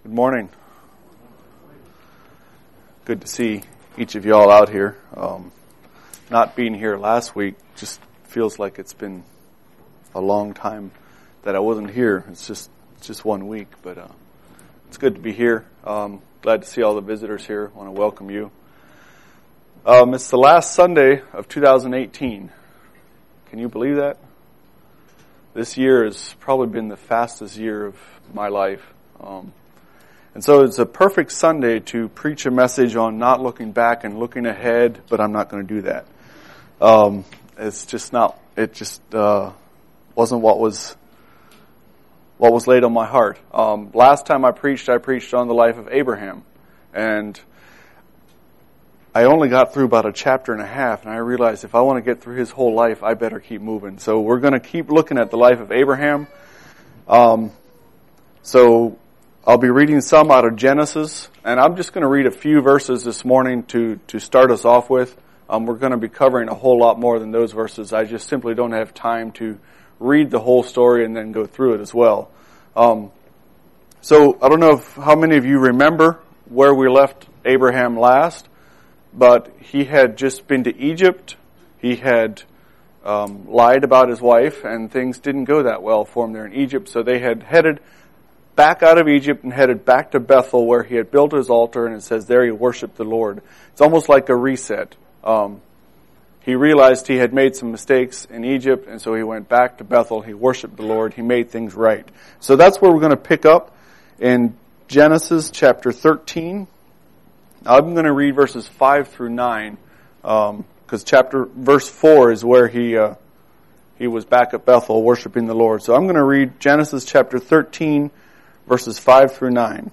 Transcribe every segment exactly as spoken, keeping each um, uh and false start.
Good morning. Good to see each of y'all out here. Um, not being here last week just feels like it's been a long time that I wasn't here. It's just it's just one week, but uh, it's good to be here. Um, glad to see all the visitors here. I want to welcome you. Um, it's the last Sunday of two thousand eighteen. Can you believe that? This year has probably been the fastest year of my life. Um, and so it's a perfect Sunday to preach a message on not looking back and looking ahead, but I'm not going to do that. Um, it's just not, it just uh, wasn't what was what was laid on my heart. Um, last time I preached, I preached on the life of Abraham. And I only got through about a chapter and a half, and I realized if I want to get through his whole life, I better keep moving. So we're going to keep looking at the life of Abraham. Um, so I'll be reading some out of Genesis, and I'm just going to read a few verses this morning to, to start us off with. Um, we're going to be covering a whole lot more than those verses. I just simply don't have time to read the whole story and then go through it as well. Um, so I don't know if, how many of you remember where we left Abraham last. But he had just been to Egypt. He had um, lied about his wife, and things didn't go that well for him there in Egypt. So they had headed back out of Egypt and headed back to Bethel, where he had built his altar, and it says there he worshiped the Lord. It's almost like a reset. Um, he realized he had made some mistakes in Egypt, and so he went back to Bethel. He worshiped the Lord. He made things right. So that's where we're going to pick up in Genesis chapter thirteen. I'm going to read verses five through nine, um, because chapter verse four is where he uh, he was back at Bethel worshiping the Lord. So I'm going to read Genesis chapter thirteen, verses five through nine.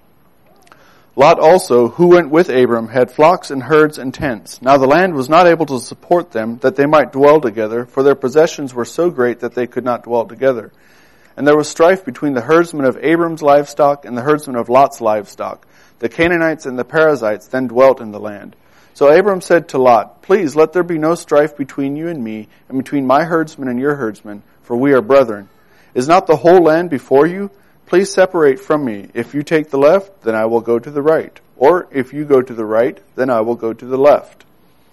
Lot also, who went with Abram, had flocks and herds and tents. Now the land was not able to support them, that they might dwell together, for their possessions were so great that they could not dwell together. And there was strife between the herdsmen of Abram's livestock and the herdsmen of Lot's livestock. The Canaanites and the Perizzites then dwelt in the land. So Abram said to Lot, Please let there be no strife between you and me, and between my herdsmen and your herdsmen, for we are brethren. Is not the whole land before you? Please separate from me. If you take the left, then I will go to the right. Or if you go to the right, then I will go to the left.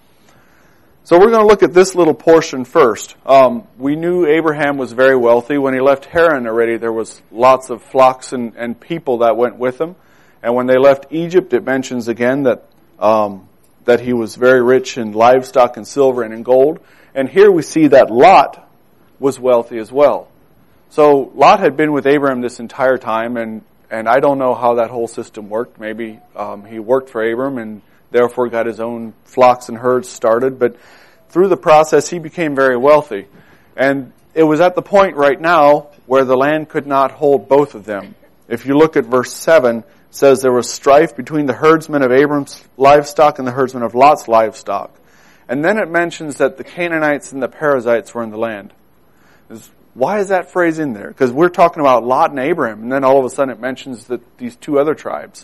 So we're going to look at this little portion first. Um, we knew Abraham was very wealthy. When he left Haran already, there was lots of flocks and, and people that went with him. And when they left Egypt, it mentions again that um, that he was very rich in livestock and silver and in gold. And here we see that Lot was wealthy as well. So Lot had been with Abraham this entire time, and, and I don't know how that whole system worked. Maybe um, he worked for Abraham and therefore got his own flocks and herds started. But through the process, he became very wealthy. And it was at the point right now where the land could not hold both of them. If you look at verse seven, says there was strife between the herdsmen of Abram's livestock and the herdsmen of Lot's livestock. And then it mentions that the Canaanites and the Perizzites were in the land. Why is that phrase in there? Because we're talking about Lot and Abraham, and then all of a sudden it mentions that these two other tribes.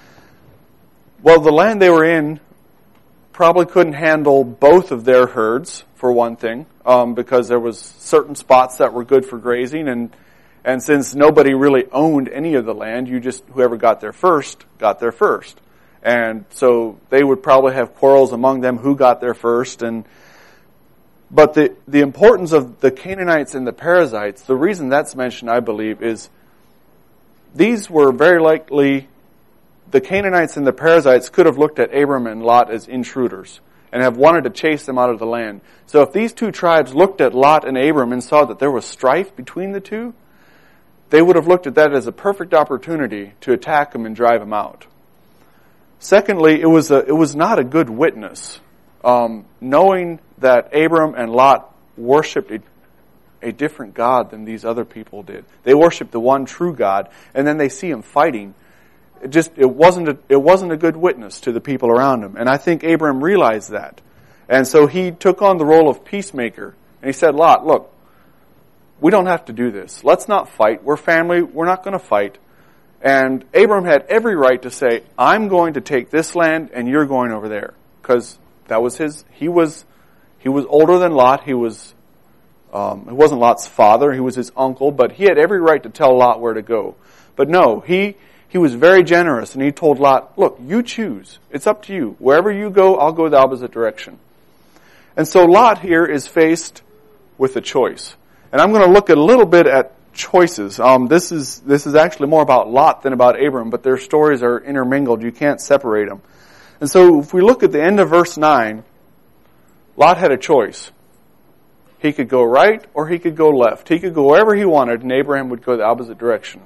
Well, the land they were in probably couldn't handle both of their herds, for one thing, um, because there was certain spots that were good for grazing, and And since nobody really owned any of the land, you just, whoever got there first, got there first. And so they would probably have quarrels among them who got there first. And But the, the importance of the Canaanites and the Perizzites, the reason that's mentioned, I believe, is these were very likely, the Canaanites and the Perizzites could have looked at Abram and Lot as intruders and have wanted to chase them out of the land. So if these two tribes looked at Lot and Abram and saw that there was strife between the two, they would have looked at that as a perfect opportunity to attack him and drive him out. Secondly, it was a, it was not a good witness. Um, knowing that Abram and Lot worshipped a, a different God than these other people did. They worshipped the one true God, and then they see him fighting. It just, it wasn't a, it wasn't a good witness to the people around him. And I think Abram realized that. And so he took on the role of peacemaker. And he said, Lot, look, we don't have to do this. Let's not fight. We're family. We're not going to fight. And Abram had every right to say, I'm going to take this land and you're going over there. Because that was his, he was, he was older than Lot. He was, um, it wasn't Lot's father. He was his uncle. But he had every right to tell Lot where to go. But no, he, he was very generous, and he told Lot, look, you choose. It's up to you. Wherever you go, I'll go the opposite direction. And so Lot here is faced with a choice. And I'm going to look at a little bit at choices. Um, this is this is actually more about Lot than about Abram, but their stories are intermingled. You can't separate them. And so if we look at the end of verse nine, Lot had a choice. He could go right or he could go left. He could go wherever he wanted, and Abraham would go the opposite direction.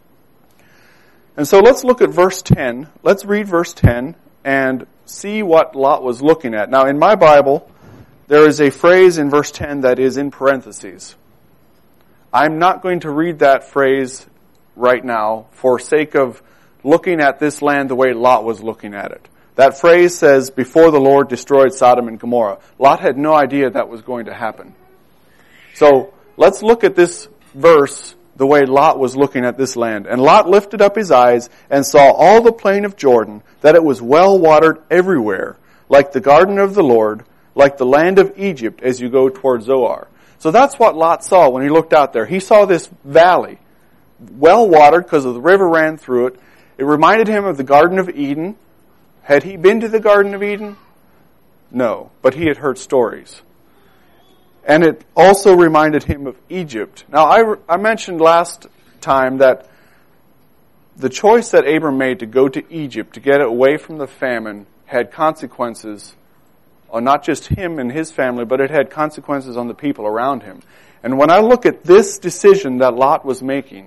And so let's look at verse ten. Let's read verse ten and see what Lot was looking at. Now in my Bible, there is a phrase in verse ten that is in parentheses. I'm not going to read that phrase right now for sake of looking at this land the way Lot was looking at it. That phrase says, before the Lord destroyed Sodom and Gomorrah. Lot had no idea that was going to happen. So let's look at this verse the way Lot was looking at this land. And Lot lifted up his eyes and saw all the plain of Jordan, that it was well watered everywhere, like the garden of the Lord, like the land of Egypt as you go toward Zoar. So that's what Lot saw when he looked out there. He saw this valley, well watered because the river ran through it. It reminded him of the Garden of Eden. Had he been to the Garden of Eden? No, but he had heard stories. And it also reminded him of Egypt. Now, I, I mentioned last time that the choice that Abram made to go to Egypt, to get away from the famine, had consequences on not just him and his family, but it had consequences on the people around him. And when I look at this decision that Lot was making,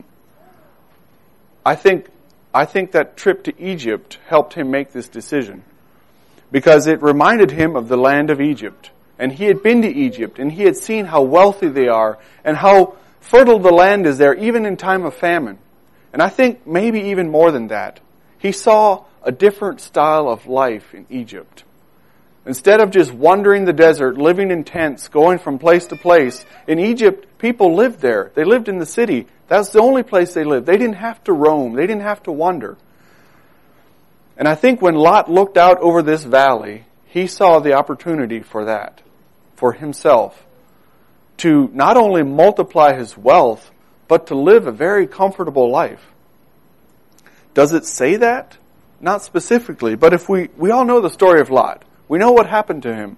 I think I think that trip to Egypt helped him make this decision, because it reminded him of the land of Egypt. And he had been to Egypt, and he had seen how wealthy they are, and how fertile the land is there, even in time of famine. And I think maybe even more than that, he saw a different style of life in Egypt. Instead of just wandering the desert, living in tents, going from place to place, in Egypt, people lived there. They lived in the city. That's the only place they lived. They didn't have to roam. They didn't have to wander. And I think when Lot looked out over this valley, he saw the opportunity for that, for himself, to not only multiply his wealth, but to live a very comfortable life. Does it say that? Not specifically, but if we, we all know the story of Lot. We know what happened to him.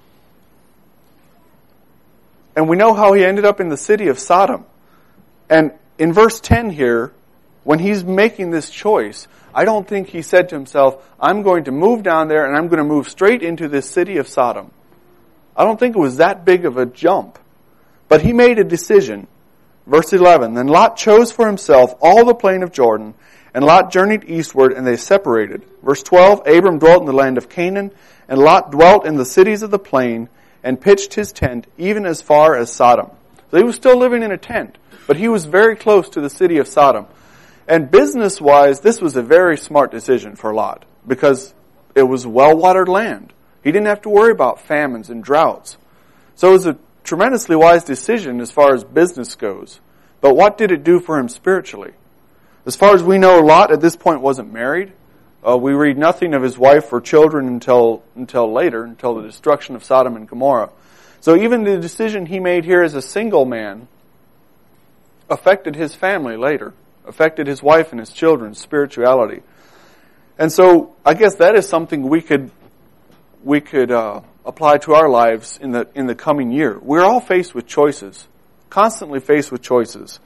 And we know how he ended up in the city of Sodom. And in verse ten here, when he's making this choice, I don't think he said to himself, I'm going to move down there and I'm going to move straight into this city of Sodom. I don't think it was that big of a jump. But he made a decision. Verse eleven, then Lot chose for himself all the plain of Jordan, and Lot journeyed eastward, and they separated. Verse twelve, Abram dwelt in the land of Canaan, and Lot dwelt in the cities of the plain, and pitched his tent even as far as Sodom. So he was still living in a tent, but he was very close to the city of Sodom. And business-wise, this was a very smart decision for Lot, because it was well-watered land. He didn't have to worry about famines and droughts. So it was a tremendously wise decision as far as business goes. But what did it do for him spiritually? As far as we know, Lot at this point wasn't married. Uh, we read nothing of his wife or children until until later, until the destruction of Sodom and Gomorrah. So even the decision he made here as a single man affected his family later, affected his wife and his children's spirituality. And so I guess that is something we could we could uh, apply to our lives in the in the coming year. We're all faced with choices, constantly faced with choices.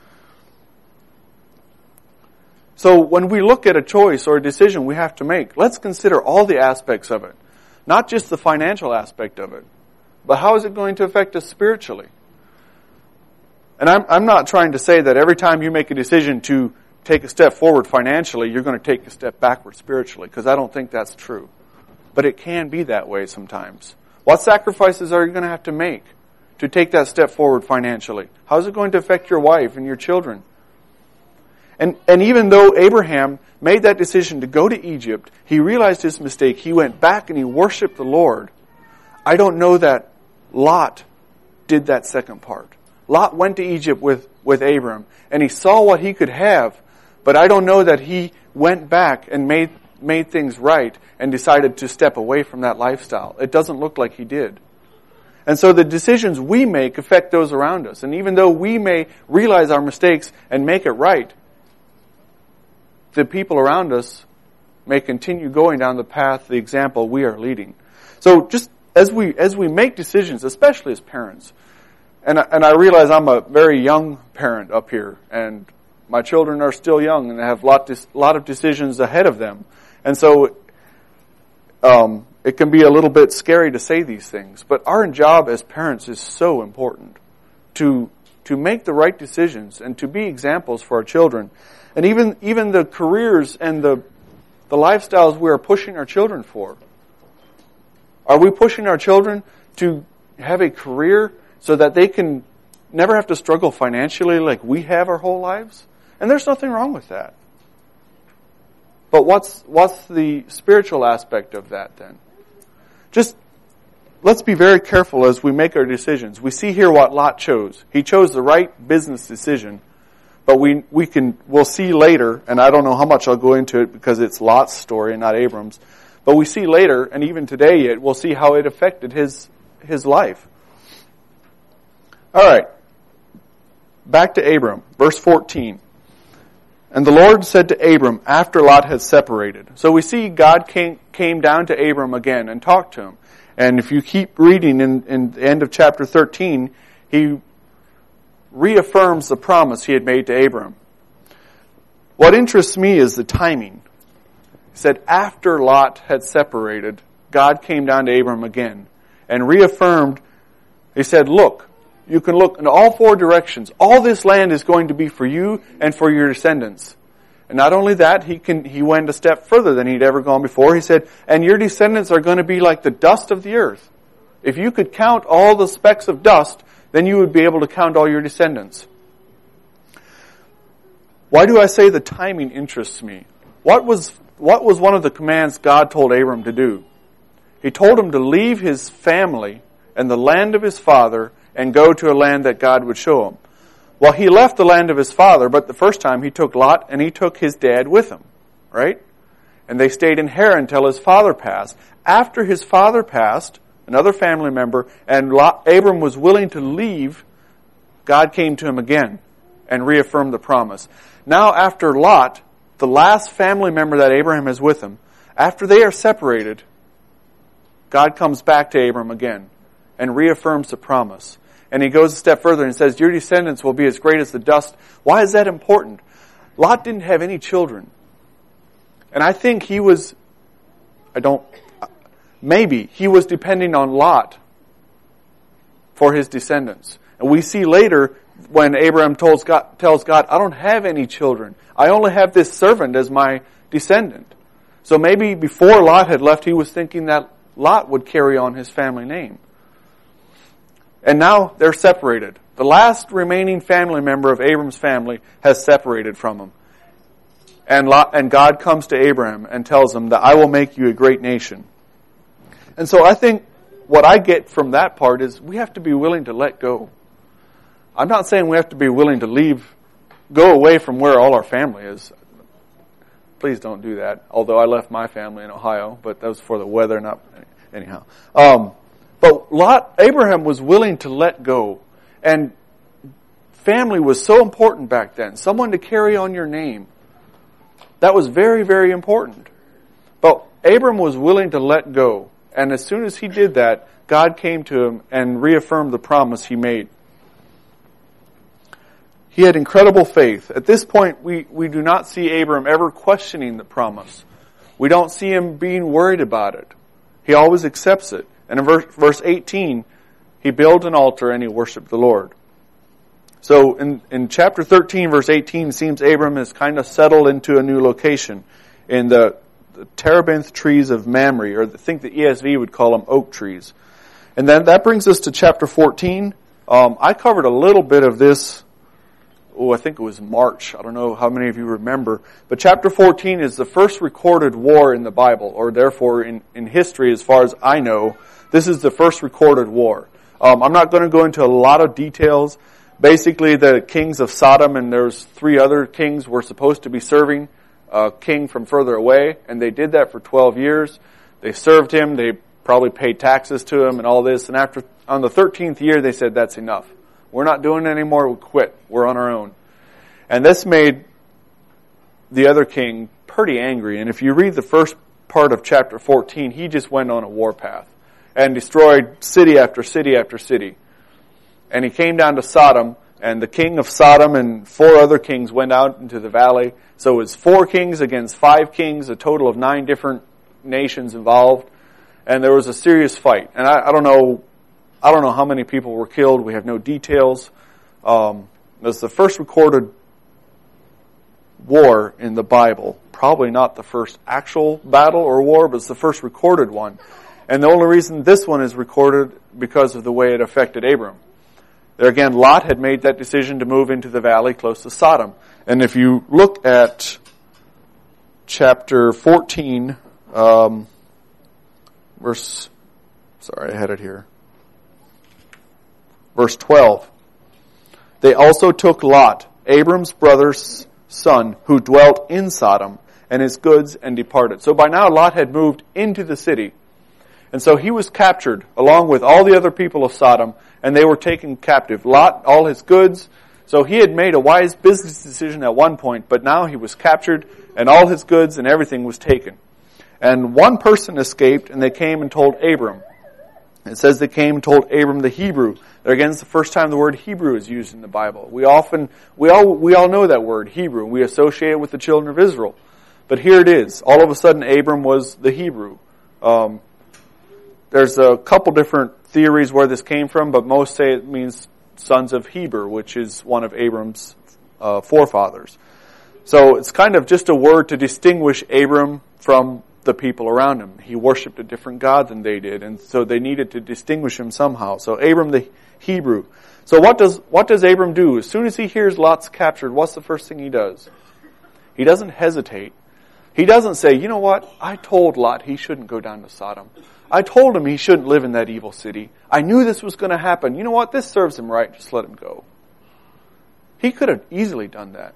So when we look at a choice or a decision we have to make, let's consider all the aspects of it. Not just the financial aspect of it, but how is it going to affect us spiritually? And I'm, I'm not trying to say that every time you make a decision to take a step forward financially, you're going to take a step backward spiritually, because I don't think that's true. But it can be that way sometimes. What sacrifices are you going to have to make to take that step forward financially? How is it going to affect your wife and your children? And, and even though Abraham made that decision to go to Egypt, he realized his mistake. He went back and he worshiped the Lord. I don't know that Lot did that second part. Lot went to Egypt with, with Abram, and he saw what he could have, but I don't know that he went back and made, made things right and decided to step away from that lifestyle. It doesn't look like he did. And so the decisions we make affect those around us. And even though we may realize our mistakes and make it right, the people around us may continue going down the path, the example we are leading. So just as we as we make decisions, especially as parents, and I, and I realize I'm a very young parent up here, and my children are still young and they have a lot, lot of decisions ahead of them. And so um, it can be a little bit scary to say these things. But our job as parents is so important to to make the right decisions and to be examples for our children. And even even the careers and the the lifestyles we are pushing our children for. Are we pushing our children to have a career so that they can never have to struggle financially like we have our whole lives? And there's nothing wrong with that. But what's what's the spiritual aspect of that then? Just let's be very careful as we make our decisions. We see here what Lot chose. He chose the right business decision. But we we can we'll see later, and I don't know how much I'll go into it because it's Lot's story and not Abram's. But we see later, and even today yet, we'll see how it affected his his life. All right. Back to Abram, verse fourteen. And the Lord said to Abram after Lot had separated. So we see God came came down to Abram again and talked to him. And if you keep reading in, in the end of chapter thirteen, he reaffirms the promise he had made to Abram. What interests me is the timing. He said after Lot had separated, God came down to Abram again and reaffirmed. He said, look, you can look in all four directions. All this land is going to be for you and for your descendants. And not only that, he can he went a step further than he'd ever gone before. He said, and your descendants are going to be like the dust of the earth. If you could count all the specks of dust, then you would be able to count all your descendants. Why do I say the timing interests me? What was what was one of the commands God told Abram to do? He told him to leave his family and the land of his father and go to a land that God would show him. Well, he left the land of his father, but the first time he took Lot and he took his dad with him, right? And they stayed in Haran until his father passed. After his father passed, another family member, and Lot, Abram was willing to leave, God came to him again and reaffirmed the promise. Now after Lot, the last family member that Abraham has with him, after they are separated, God comes back to Abram again and reaffirms the promise. And he goes a step further and says, your descendants will be as great as the dust. Why is that important? Lot didn't have any children. And I think he was, I don't, maybe he was depending on Lot for his descendants. And we see later when Abraham tells God, tells God, I don't have any children. I only have this servant as my descendant. So maybe before Lot had left, he was thinking that Lot would carry on his family name. And now they're separated. The last remaining family member of Abram's family has separated from him. And Lot, and God comes to Abraham and tells him that I will make you a great nation. And so I think what I get from that part is we have to be willing to let go. I'm not saying we have to be willing to leave, go away from where all our family is. Please don't do that. Although I left my family in Ohio, but that was for the weather, not anyhow. Um, but Lot, Abraham was willing to let go. And family was so important back then. Someone to carry on your name. That was very, very important. But Abram was willing to let go. And as soon as he did that, God came to him and reaffirmed the promise he made. He had incredible faith. At this point, we, we do not see Abram ever questioning the promise. We don't see him being worried about it. He always accepts it. And in verse, verse eighteen, he built an altar and he worshiped the Lord. So in, in chapter thirteen, verse eighteen, it seems Abram has kind of settled into a new location in the, the terebinth trees of Mamre, or I think the E S V would call them oak trees. And then that brings us to chapter fourteen. Um, I covered a little bit of this. Oh, I think it was March. I don't know how many of you remember. But chapter fourteen is the first recorded war in the Bible, or therefore in, in history, as far as I know, this is the first recorded war. Um, I'm not going to go into a lot of details. Basically, the kings of Sodom and there's three other kings were supposed to be serving a king from further away, and they did that for twelve years. They served him. They probably paid taxes to him and all this. And after on the thirteenth year, they said, that's enough. We're not doing it anymore. We quit. We're on our own. And this made the other king pretty angry. And if you read the first part of chapter fourteen, he just went on a warpath and destroyed city after city after city. And he came down to Sodom, and the king of Sodom and four other kings went out into the valley. So it was four kings against five kings, a total of nine different nations involved. And there was a serious fight. And I, I don't know, I don't know how many people were killed. We have no details. Um, it was the first recorded war in the Bible. Probably not the first actual battle or war, but it's the first recorded one. And the only reason this one is recorded because of the way it affected Abram. There again, Lot had made that decision to move into the valley close to Sodom. And if you look at chapter fourteen, um, verse, sorry, I had it here. Verse twelve. They also took Lot, Abram's brother's son, who dwelt in Sodom, and his goods, and departed. So by now Lot had moved into the city. And so he was captured along with all the other people of Sodom, and they were taken captive. Lot, all his goods. So he had made a wise business decision at one point, but now he was captured, and all his goods and everything was taken. And one person escaped, and they came and told Abram. It says they came and told Abram the Hebrew. There again, it's the first time the word Hebrew is used in the Bible. We often, we all, we all know that word, Hebrew. We associate it with the children of Israel. But here it is. All of a sudden, Abram was the Hebrew. Um, there's a couple different theories where this came from, but most say it means sons of Heber, which is one of Abram's uh, forefathers. So it's kind of just a word to distinguish Abram from the people around him. He worshipped a different God than they did, and so they needed to distinguish him somehow. So Abram the Hebrew. So what does what does Abram do? As soon as he hears Lot's captured, what's the first thing he does? He doesn't hesitate. He doesn't say, you know what, I told Lot he shouldn't go down to Sodom. I told him he shouldn't live in that evil city. I knew this was going to happen. You know what, this serves him right, just let him go. He could have easily done that.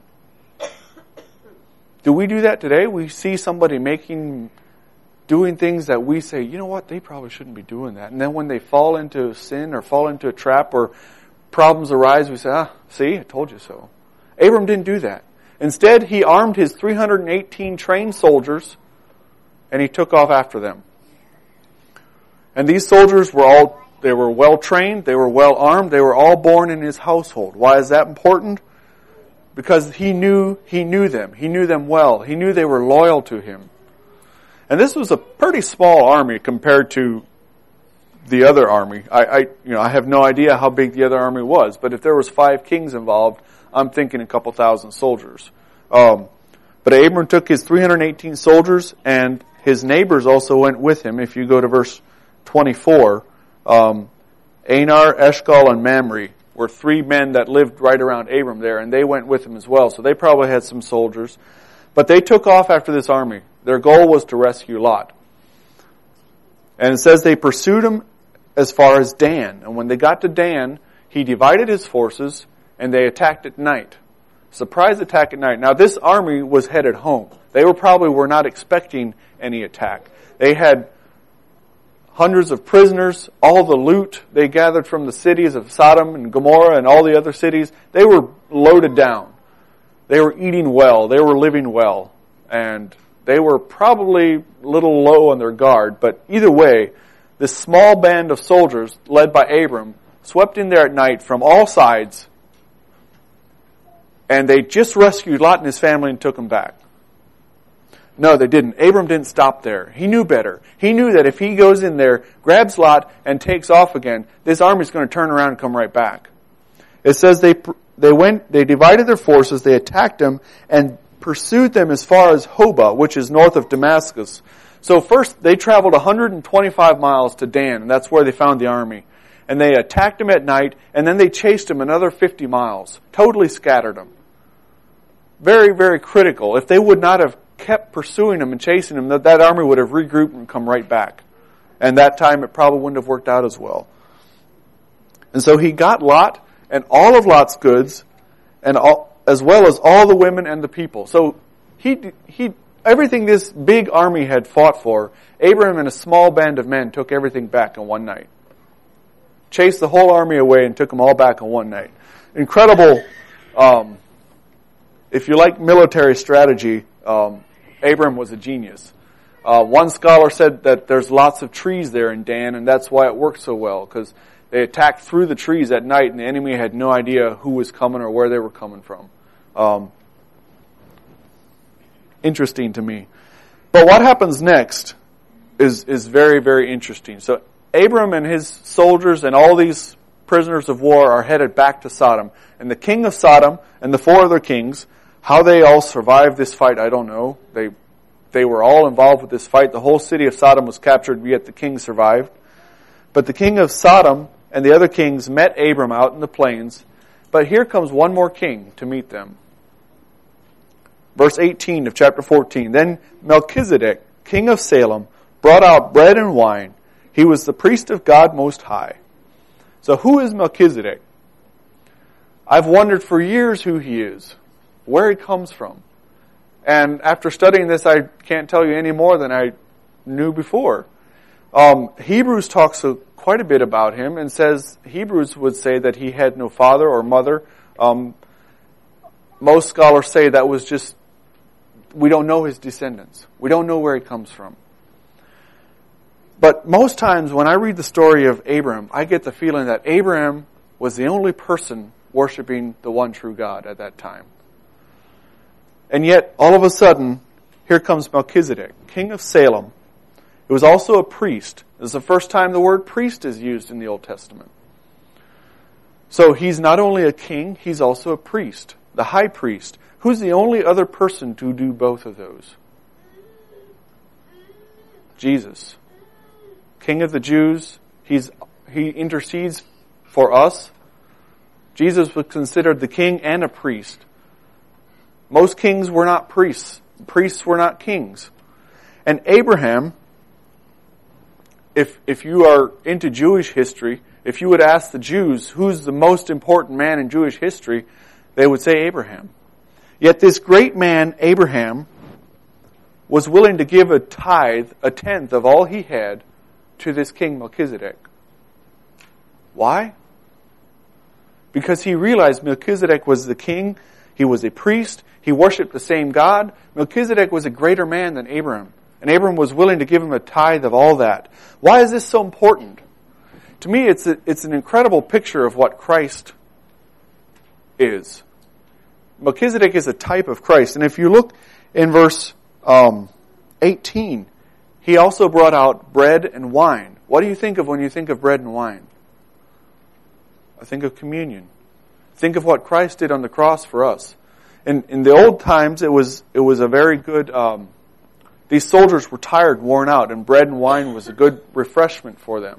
Do we do that today? We see somebody making, doing things that we say, you know what, they probably shouldn't be doing that. And then when they fall into sin or fall into a trap or problems arise, we say, ah, see, I told you so. Abram didn't do that. Instead, he armed his three hundred eighteen trained soldiers and he took off after them. And these soldiers were all, they were well trained, they were well armed, they were all born in his household. Why is that important? Because he knew, he knew them. He knew them well. He knew they were loyal to him. And this was a pretty small army compared to the other army. I, I, you know, I have no idea how big the other army was, but if there was five kings involved, I'm thinking a couple thousand soldiers. Um, but Abram took his three hundred eighteen soldiers, and his neighbors also went with him. If you go to verse twenty-four, um, Anar, Eshcol, and Mamre were three men that lived right around Abram there, and they went with him as well. So they probably had some soldiers. But they took off after this army. Their goal was to rescue Lot. And it says they pursued him as far as Dan. And when they got to Dan, he divided his forces, and they attacked at night. Surprise attack at night. Now this army was headed home. They were probably were not expecting any attack. They had hundreds of prisoners, all the loot they gathered from the cities of Sodom and Gomorrah and all the other cities. They were loaded down. They were eating well. They were living well. And they were probably a little low on their guard. But either way, this small band of soldiers led by Abram swept in there at night from all sides. And they just rescued Lot and his family and took him back. No, they didn't. Abram didn't stop there. He knew better. He knew that if he goes in there, grabs Lot, and takes off again, this army's going to turn around and come right back. It says they they went, they divided their forces, they attacked them, and pursued them as far as Hobah, which is north of Damascus. So first, they traveled one hundred twenty-five miles to Dan, and that's where they found the army. And they attacked them at night, and then they chased them another fifty miles. Totally scattered them. Very, very critical. If they would not have kept pursuing them and chasing them, that, that army would have regrouped and come right back. And that time it probably wouldn't have worked out as well. And so he got Lot and all of Lot's goods, and all, as well as all the women and the people. So he he everything this big army had fought for, Abraham and a small band of men took everything back in one night. Chased the whole army away and took them all back in one night. Incredible. Um, if you like military strategy, um, Abram was a genius. Uh, one scholar said that there's lots of trees there in Dan, and that's why it worked so well, because they attacked through the trees at night, and the enemy had no idea who was coming or where they were coming from. Um, interesting to me. But what happens next is is very, very interesting. So Abram and his soldiers and all these prisoners of war are headed back to Sodom. And the king of Sodom and the four other kings, how they all survived this fight, I don't know. They they were all involved with this fight. The whole city of Sodom was captured, yet the king survived. But the king of Sodom and the other kings met Abram out in the plains. But here comes one more king to meet them. Verse eighteen of chapter fourteen. Then Melchizedek, king of Salem, brought out bread and wine. He was the priest of God Most High. So who is Melchizedek? I've wondered for years who he is, where he comes from. And after studying this, I can't tell you any more than I knew before. Um, Hebrews talks a, quite a bit about him and says, Hebrews would say that he had no father or mother. Um, most scholars say that was just, we don't know his descendants. We don't know where he comes from. But most times when I read the story of Abraham, I get the feeling that Abraham was the only person worshiping the one true God at that time. And yet, all of a sudden, here comes Melchizedek, king of Salem. He was also a priest. This is the first time the word priest is used in the Old Testament. So he's not only a king, he's also a priest, the high priest. Who's the only other person to do both of those? Jesus. King of the Jews, he's he intercedes for us. Jesus was considered the king and a priest. Most kings were not priests. Priests were not kings. And Abraham, if if you are into Jewish history, if you would ask the Jews who's the most important man in Jewish history, they would say Abraham. Yet this great man, Abraham, was willing to give a tithe, a tenth of all he had, to this king Melchizedek. Why? Because he realized Melchizedek was the king, he was a priest, he worshipped the same God. Melchizedek was a greater man than Abraham. And Abraham was willing to give him a tithe of all that. Why is this so important? To me, it's a, it's an incredible picture of what Christ is. Melchizedek is a type of Christ. And if you look in verse um, eighteen, he also brought out bread and wine. What do you think of when you think of bread and wine? I think of communion. Think of what Christ did on the cross for us. In, in the old times, it was it was a very good. Um, these soldiers were tired, worn out, and bread and wine was a good refreshment for them.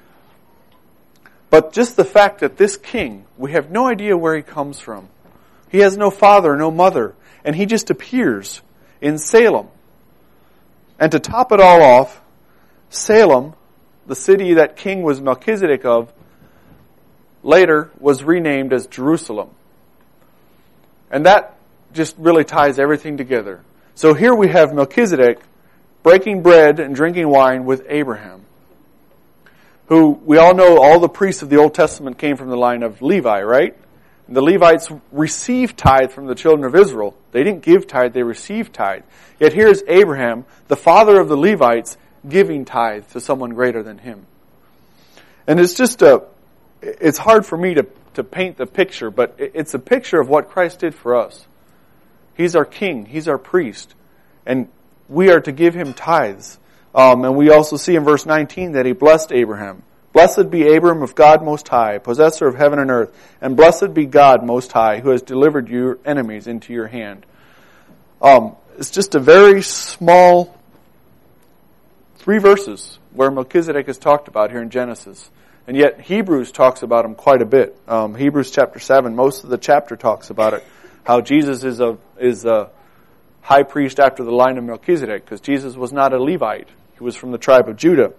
But just the fact that this king, we have no idea where he comes from. He has no father, no mother, and he just appears in Salem. And to top it all off, Salem, the city that king was Melchizedek of, later was renamed as Jerusalem. And that just really ties everything together. So here we have Melchizedek breaking bread and drinking wine with Abraham, who we all know all the priests of the Old Testament came from the line of Levi, right? The Levites received tithe from the children of Israel. They didn't give tithe, they received tithe. Yet here's Abraham, the father of the Levites, giving tithe to someone greater than him. And it's just a, it's hard for me to, to paint the picture, but it's a picture of what Christ did for us. He's our king, he's our priest, and we are to give him tithes. Um, and we also see in verse nineteen that he blessed Abraham. Blessed be Abram of God Most High, possessor of heaven and earth, and blessed be God Most High, who has delivered your enemies into your hand. Um, it's just a very small three verses where Melchizedek is talked about here in Genesis. And yet Hebrews talks about him quite a bit. Um, Hebrews chapter seven, most of the chapter talks about it. How Jesus is a is a high priest after the line of Melchizedek, because Jesus was not a Levite. He was from the tribe of Judah.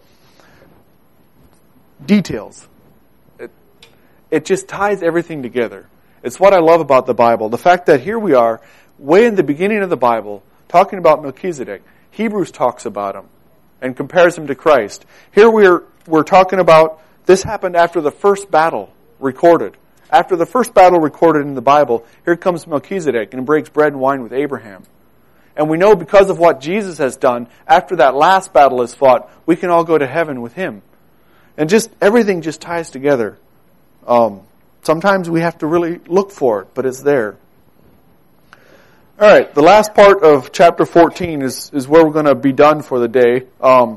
Details. It, it just ties everything together. It's what I love about the Bible. The fact that here we are, way in the beginning of the Bible, talking about Melchizedek. Hebrews talks about him and compares him to Christ. Here we're we're talking about, this happened after the first battle recorded. After the first battle recorded in the Bible, here comes Melchizedek and breaks bread and wine with Abraham. And we know because of what Jesus has done, after that last battle is fought, we can all go to heaven with him. And just everything just ties together. Um, sometimes we have to really look for it, but it's there. All right, the last part of chapter fourteen is, is where we're going to be done for the day. Um,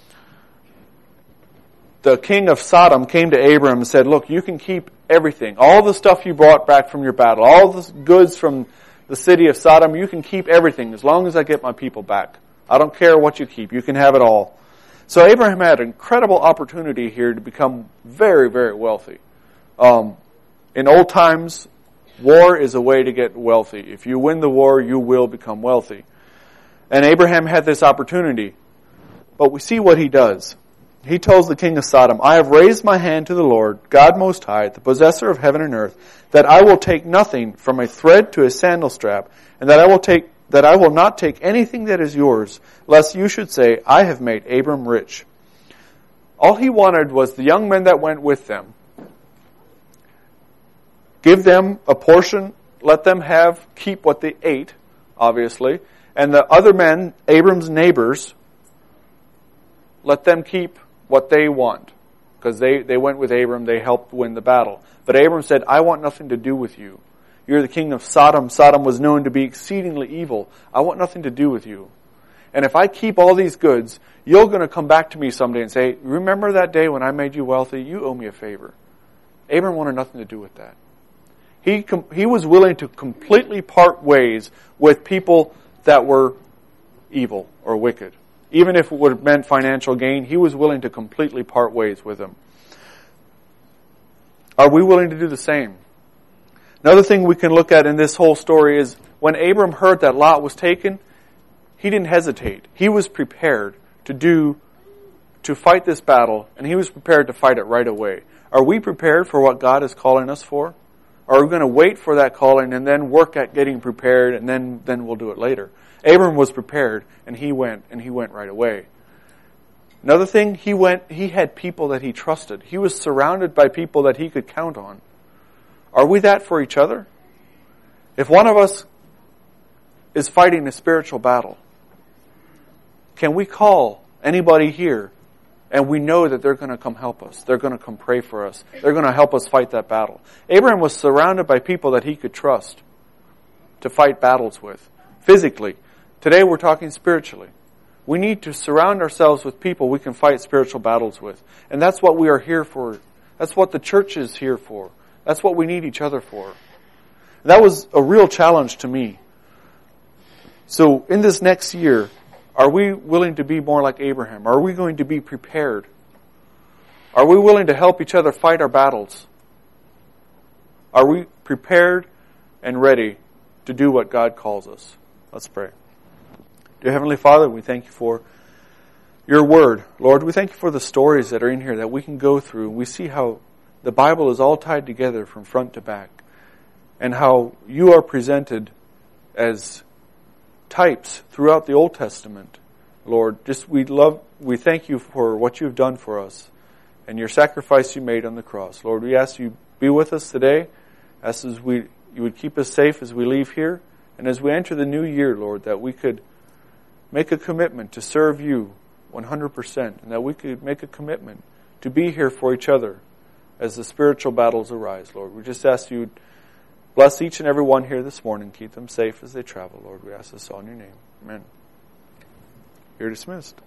the king of Sodom came to Abram and said, look, you can keep everything. All the stuff you brought back from your battle, all the goods from the city of Sodom, you can keep everything as long as I get my people back. I don't care what you keep. You can have it all. So Abraham had an incredible opportunity here to become very, very wealthy. Um, in old times, war is a way to get wealthy. If you win the war, you will become wealthy. And Abraham had this opportunity. But we see what he does. He tells the king of Sodom, I have raised my hand to the Lord, God Most High, the possessor of heaven and earth, that I will take nothing from a thread to a sandal strap, and that I will take that I will not take anything that is yours, lest you should say, I have made Abram rich. All he wanted was the young men that went with them. Give them a portion, let them have, keep what they ate, obviously, and the other men, Abram's neighbors, let them keep what they want. Because they, they went with Abram, they helped win the battle. But Abram said, I want nothing to do with you. You're the king of Sodom. Sodom was known to be exceedingly evil. I want nothing to do with you. And if I keep all these goods, you're going to come back to me someday and say, remember that day when I made you wealthy? You owe me a favor. Abram wanted nothing to do with that. He he was willing to completely part ways with people that were evil or wicked. Even if it would have meant financial gain, he was willing to completely part ways with them. Are we willing to do the same? Another thing we can look at in this whole story is when Abram heard that Lot was taken, he didn't hesitate. He was prepared to do, to fight this battle, and he was prepared to fight it right away. Are we prepared for what God is calling us for? Or are we going to wait for that calling and then work at getting prepared and then, then we'll do it later? Abram was prepared and he went and he went right away. Another thing, he went, he had people that he trusted. He was surrounded by people that he could count on. Are we that for each other? If one of us is fighting a spiritual battle, can we call anybody here and we know that they're going to come help us? They're going to come pray for us. They're going to help us fight that battle. Abraham was surrounded by people that he could trust to fight battles with, physically. Today we're talking spiritually. We need to surround ourselves with people we can fight spiritual battles with. And that's what we are here for. That's what the church is here for. That's what we need each other for. And that was a real challenge to me. So in this next year, are we willing to be more like Abraham? Are we going to be prepared? Are we willing to help each other fight our battles? Are we prepared and ready to do what God calls us? Let's pray. Dear Heavenly Father, we thank you for your word. Lord, we thank you for the stories that are in here that we can go through. We see how the Bible is all tied together from front to back, and how you are presented as types throughout the Old Testament. Lord, just we love, we thank you for what you've done for us and your sacrifice you made on the cross. Lord, we ask you be with us today, as we you would keep us safe as we leave here, and as we enter the new year, Lord, that we could make a commitment to serve you one hundred percent, and that we could make a commitment to be here for each other as the spiritual battles arise, Lord. We just ask you bless each and every one here this morning. Keep them safe as they travel, Lord. We ask this all in your name. Amen. You're dismissed.